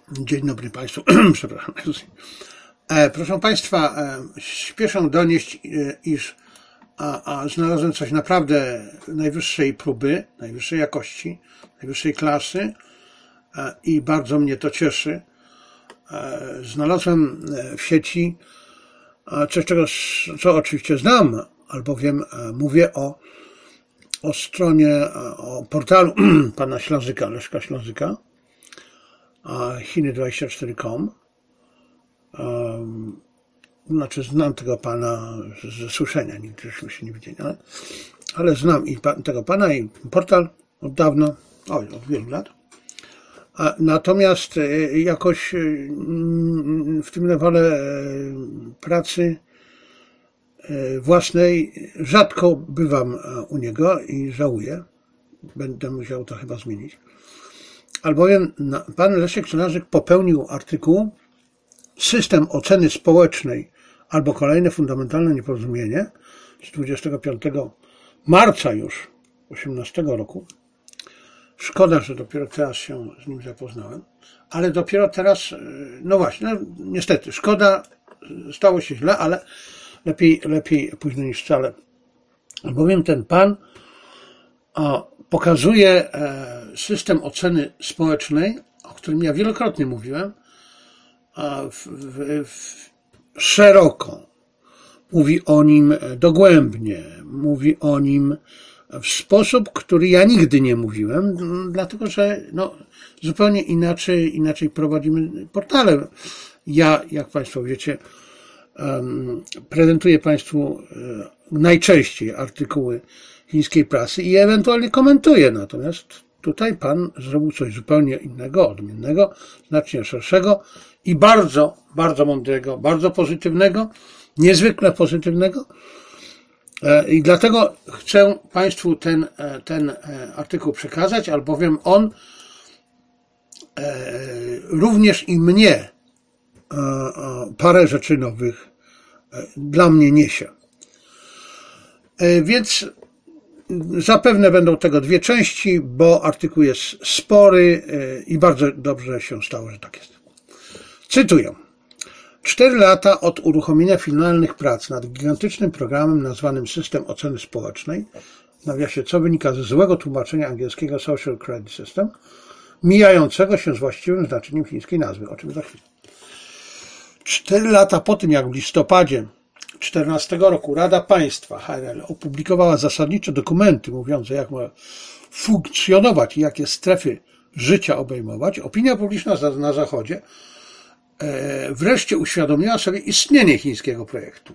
Dzień dobry Państwu. Przepraszam. Proszę Państwa, śpieszę donieść, iż znalazłem coś naprawdę najwyższej próby, najwyższej jakości, najwyższej klasy i bardzo mnie to cieszy. Znalazłem w sieci coś, co oczywiście znam, albowiem mówię o stronie, o portalu pana Ślązyka, Leszka Ślązyka, Chiny24.com. Znaczy znam tego pana ze słyszenia, nigdy żeśmy się nie widzieli, ale znam i tego pana i portal od dawna, od wielu lat. Natomiast jakoś w tym nawale pracy własnej rzadko bywam u niego i żałuję. Będę musiał to chyba zmienić. Albowiem pan Leszek Ślązyk popełnił artykuł System oceny społecznej albo kolejne fundamentalne nieporozumienie z 25 marca już 2018 roku. Szkoda, że dopiero teraz się z nim zapoznałem, ale dopiero teraz, no właśnie, no niestety, szkoda, stało się źle, ale lepiej późno niż wcale. Albowiem ten pan pokazuje system oceny społecznej, o którym ja wielokrotnie mówiłem, szeroko. Mówi o nim dogłębnie, mówi o nim w sposób, który ja nigdy nie mówiłem, dlatego że zupełnie inaczej prowadzimy portale. Ja, jak Państwo wiecie, prezentuję Państwu najczęściej artykuły chińskiej prasy i ewentualnie komentuję, natomiast tutaj pan zrobił coś zupełnie innego, odmiennego, znacznie szerszego i bardzo, bardzo mądrego, bardzo pozytywnego, niezwykle pozytywnego. I dlatego chcę Państwu ten artykuł przekazać, albowiem on również i mnie parę rzeczy nowych dla mnie niesie. Więc zapewne będą tego dwie części, bo artykuł jest spory i bardzo dobrze się stało, że tak jest. Cytuję. 4 lata od uruchomienia finalnych prac nad gigantycznym programem nazwanym System Oceny Społecznej, w nawiasie co wynika ze złego tłumaczenia angielskiego Social Credit System, mijającego się z właściwym znaczeniem chińskiej nazwy, o czym za chwilę. 4 lata po tym, jak w listopadzie 2014 roku Rada Państwa HRL opublikowała zasadnicze dokumenty mówiące, jak ma funkcjonować i jakie strefy życia obejmować, opinia publiczna na Zachodzie wreszcie uświadomiła sobie istnienie chińskiego projektu.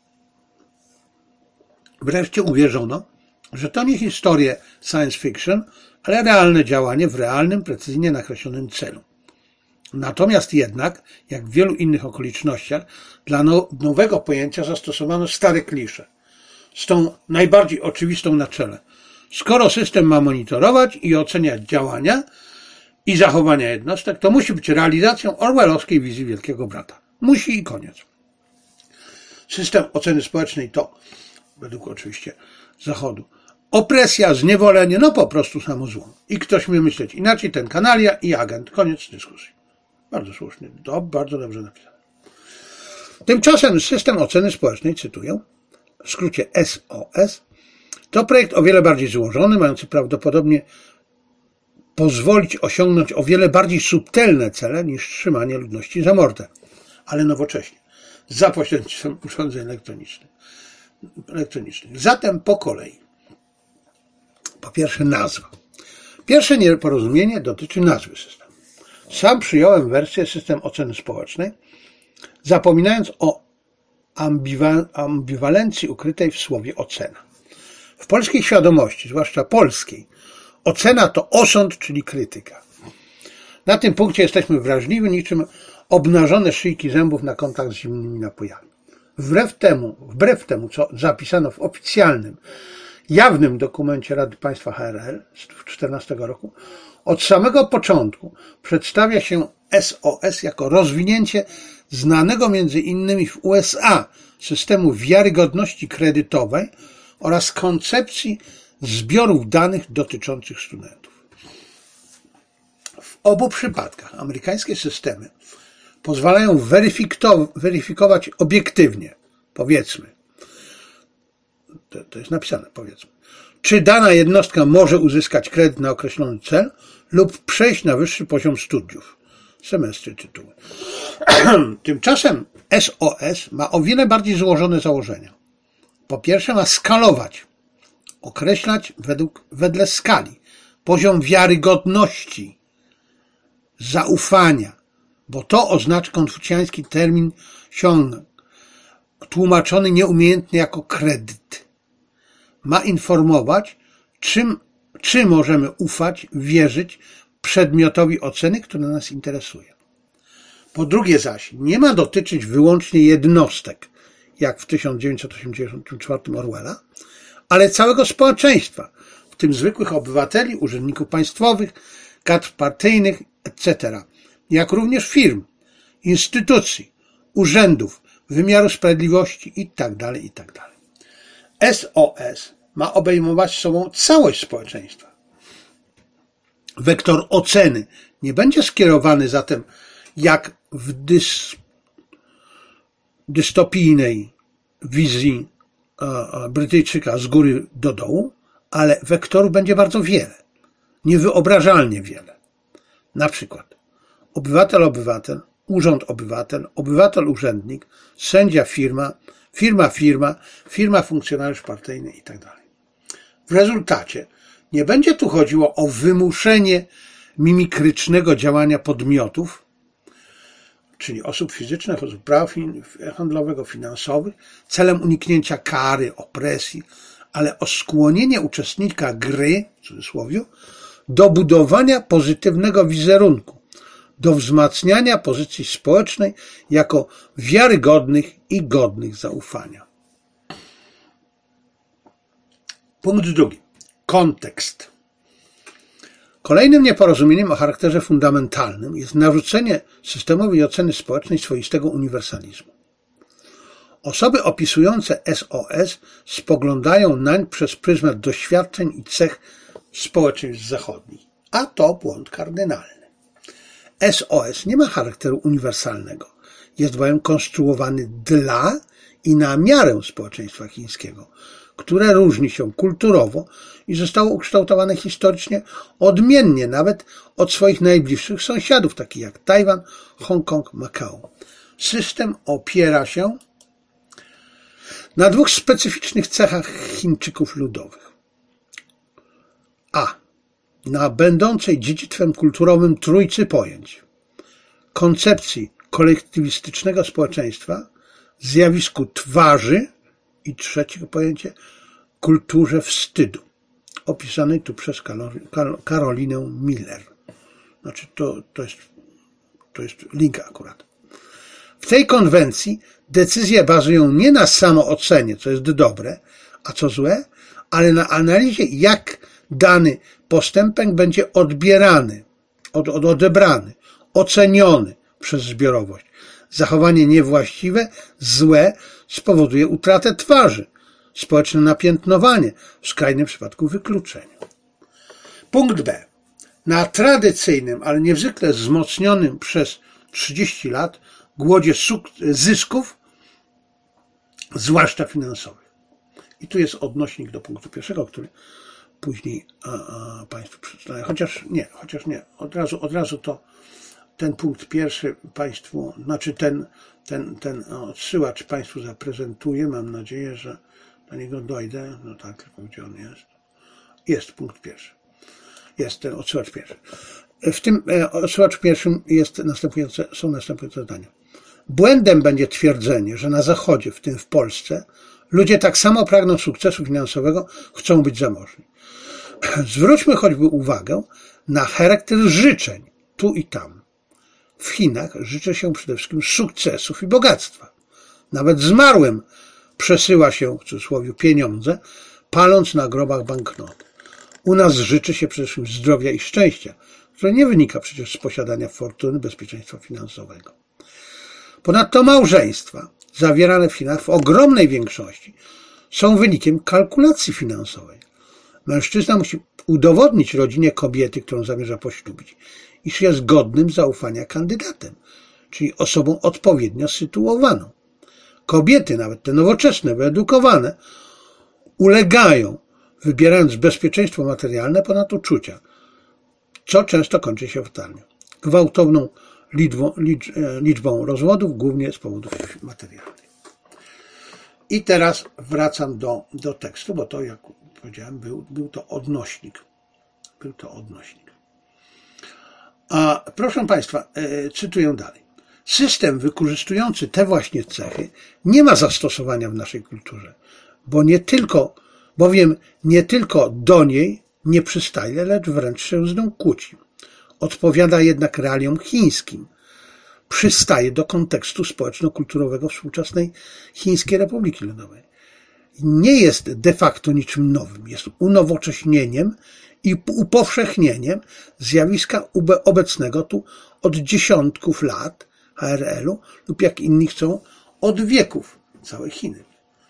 Wreszcie uwierzono, że to nie historie science fiction, ale realne działanie w realnym, precyzyjnie nakreślonym celu. Natomiast jednak, jak w wielu innych okolicznościach, dla nowego pojęcia zastosowano stare klisze, z tą najbardziej oczywistą na czele. Skoro system ma monitorować i oceniać działania i zachowania jednostek, to musi być realizacją orwellowskiej wizji Wielkiego Brata. Musi i koniec. System oceny społecznej to, według oczywiście Zachodu, opresja, zniewolenie, po prostu samo zło. I ktoś mi myśleć inaczej, ten kanalia i agent. Koniec dyskusji. Bardzo słusznie, bardzo dobrze napisane. Tymczasem system oceny społecznej, cytuję, w skrócie SOS, to projekt o wiele bardziej złożony, mający prawdopodobnie pozwolić osiągnąć o wiele bardziej subtelne cele niż trzymanie ludności za mordę, ale nowocześnie, za pośrednictwem urządzeń elektronicznych. Zatem po kolei. Po pierwsze nazwa. Pierwsze nieporozumienie dotyczy nazwy systemu. Sam przyjąłem wersję system oceny społecznej, zapominając o ambiwalencji ukrytej w słowie ocena. W polskiej świadomości, zwłaszcza polskiej, ocena to osąd, czyli krytyka. Na tym punkcie jesteśmy wrażliwi, niczym obnażone szyjki zębów na kontakt z zimnymi napojami. Wbrew temu, co zapisano w oficjalnym, jawnym dokumencie Rady Państwa HRL z 2014 roku, od samego początku przedstawia się SOS jako rozwinięcie znanego między innymi w USA systemu wiarygodności kredytowej oraz koncepcji zbiorów danych dotyczących studentów. W obu przypadkach amerykańskie systemy pozwalają weryfikować obiektywnie, powiedzmy, to jest napisane, powiedzmy, czy dana jednostka może uzyskać kredyt na określony cel lub przejść na wyższy poziom studiów. Semestry, tytuły. Tymczasem SOS ma o wiele bardziej złożone założenia. Po pierwsze ma skalować, określać wedle skali poziom wiarygodności, zaufania, bo to oznacza konfucjański termin siong, tłumaczony nieumiejętnie jako kredyt. Ma informować, czy możemy ufać, wierzyć przedmiotowi oceny, który nas interesuje. Po drugie zaś, nie ma dotyczyć wyłącznie jednostek, jak w 1984 Orwella, ale całego społeczeństwa, w tym zwykłych obywateli, urzędników państwowych, kadr partyjnych, etc., jak również firm, instytucji, urzędów, wymiaru sprawiedliwości itd., itd. SOS ma obejmować sobą całość społeczeństwa. Wektor oceny nie będzie skierowany zatem jak w dystopijnej wizji Brytyjczyka z góry do dołu, ale wektorów będzie bardzo wiele, niewyobrażalnie wiele. Na przykład obywatel, urząd obywatel-urzędnik, sędzia firma funkcjonariusz partyjny itd. W rezultacie nie będzie tu chodziło o wymuszenie mimikrycznego działania podmiotów, czyli osób fizycznych, osób prawa handlowego, finansowych, celem uniknięcia kary, opresji, ale o skłonienie uczestnika gry, w cudzysłowie, do budowania pozytywnego wizerunku, do wzmacniania pozycji społecznej jako wiarygodnych i godnych zaufania. Punkt drugi. Kontekst. Kolejnym nieporozumieniem o charakterze fundamentalnym jest narzucenie systemowej oceny społecznej swoistego uniwersalizmu. Osoby opisujące SOS spoglądają nań przez pryzmat doświadczeń i cech społeczeństw zachodnich, a to błąd kardynalny. SOS nie ma charakteru uniwersalnego, jest bowiem konstruowany dla i na miarę społeczeństwa chińskiego, które różni się kulturowo i zostało ukształtowane historycznie odmiennie nawet od swoich najbliższych sąsiadów, takich jak Tajwan, Hongkong, Makao. System opiera się na dwóch specyficznych cechach Chińczyków ludowych. A. Na będącej dziedzictwem kulturowym trójcy pojęć. Koncepcji kolektywistycznego społeczeństwa, zjawisku twarzy i trzecie pojęcie kulturze wstydu, opisanej tu przez Karolinę Miller. Znaczy to jest link akurat. W tej konwencji decyzje bazują nie na samoocenie, co jest dobre, a co złe, ale na analizie, jak dany postępek będzie odbierany, odebrany, oceniony przez zbiorowość. Zachowanie niewłaściwe, złe spowoduje utratę twarzy, społeczne napiętnowanie, w skrajnym przypadku wykluczenie. Punkt B. Na tradycyjnym, ale niezwykle wzmocnionym przez 30 lat głodzie zysków, zwłaszcza finansowych. I tu jest odnośnik do punktu pierwszego, który później Państwu przedstawię. Chociaż nie. Od razu to ten punkt pierwszy Państwu, znaczy ten odsyłacz Państwu zaprezentuję. Mam nadzieję, że do niego dojdę. No tak, tylko gdzie on jest? Jest punkt pierwszy. Jest ten odsyłacz pierwszy. W tym odsyłacz pierwszym są następujące zdania. Błędem będzie twierdzenie, że na Zachodzie, w tym w Polsce, ludzie tak samo pragną sukcesu finansowego, chcą być zamożni. Zwróćmy choćby uwagę na charakter życzeń tu i tam. W Chinach życzy się przede wszystkim sukcesów i bogactwa. Nawet zmarłym przesyła się, w cudzysłowie, pieniądze, paląc na grobach banknoty. U nas życzy się przede wszystkim zdrowia i szczęścia, które nie wynika przecież z posiadania fortuny, bezpieczeństwa finansowego. Ponadto małżeństwa zawierane w Chinach w ogromnej większości są wynikiem kalkulacji finansowej. Mężczyzna musi udowodnić rodzinie kobiety, którą zamierza poślubić, iż jest godnym zaufania kandydatem, czyli osobą odpowiednio sytuowaną. Kobiety, nawet te nowoczesne, wyedukowane, ulegają, wybierając bezpieczeństwo materialne ponad uczucia, co często kończy się fatalnie. Gwałtowną liczbą rozwodów, głównie z powodów materialnych. I teraz wracam do tekstu, bo to, jak powiedziałem, był to odnośnik. A proszę Państwa, cytuję dalej. System wykorzystujący te właśnie cechy nie ma zastosowania w naszej kulturze, bowiem nie tylko do niej nie przystaje, lecz wręcz się z nią kłóci. Odpowiada jednak realiom chińskim. Przystaje do kontekstu społeczno-kulturowego współczesnej Chińskiej Republiki Ludowej. Nie jest de facto niczym nowym, jest unowocześnieniem i upowszechnieniem zjawiska obecnego tu od dziesiątków lat HRL-u lub, jak inni chcą, od wieków całej Chiny.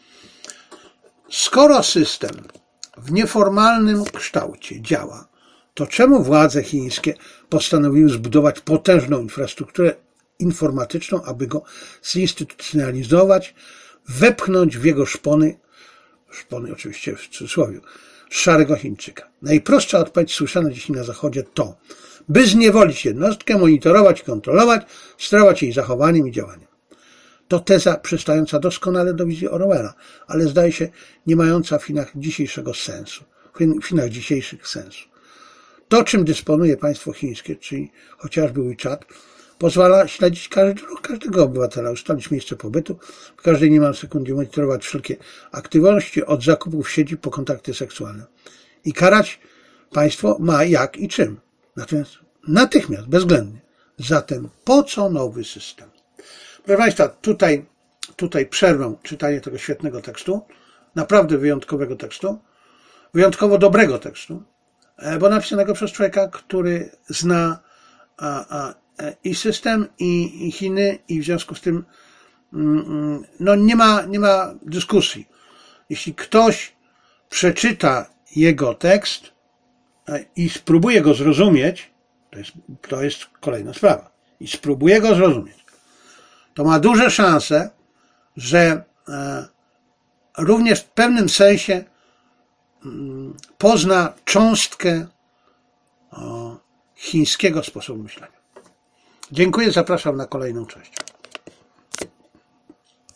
Skoro system w nieformalnym kształcie działa, to czemu władze chińskie postanowiły zbudować potężną infrastrukturę informatyczną, aby go zinstytucjonalizować, wepchnąć w jego szpony oczywiście w cudzysłowie, szarego Chińczyka? Najprostsza odpowiedź słyszana dziś na Zachodzie to, by zniewolić jednostkę, monitorować i kontrolować, sterować jej zachowaniem i działaniem. To teza przystająca doskonale do wizji Orwella, ale zdaje się nie mająca w Chinach dzisiejszych sensu. To, czym dysponuje państwo chińskie, czyli chociażby WeChat, pozwala śledzić ruch każdego obywatela, ustalić miejsce pobytu, w każdej niemal sekundzie monitorować wszelkie aktywności od zakupów w sieci po kontakty seksualne. I karać państwo ma jak i czym. Natomiast natychmiast, bezwzględnie. Zatem po co nowy system? Proszę Państwa, tutaj przerwę czytanie tego świetnego tekstu, naprawdę wyjątkowego tekstu, wyjątkowo dobrego tekstu, bo napisanego przez człowieka, który zna i system, i Chiny, i w związku z tym no nie ma dyskusji. Jeśli ktoś przeczyta jego tekst i spróbuje go zrozumieć, to jest kolejna sprawa, i spróbuje go zrozumieć, to ma duże szanse, że również w pewnym sensie pozna cząstkę chińskiego sposobu myślenia. Dziękuję, zapraszam na kolejną część.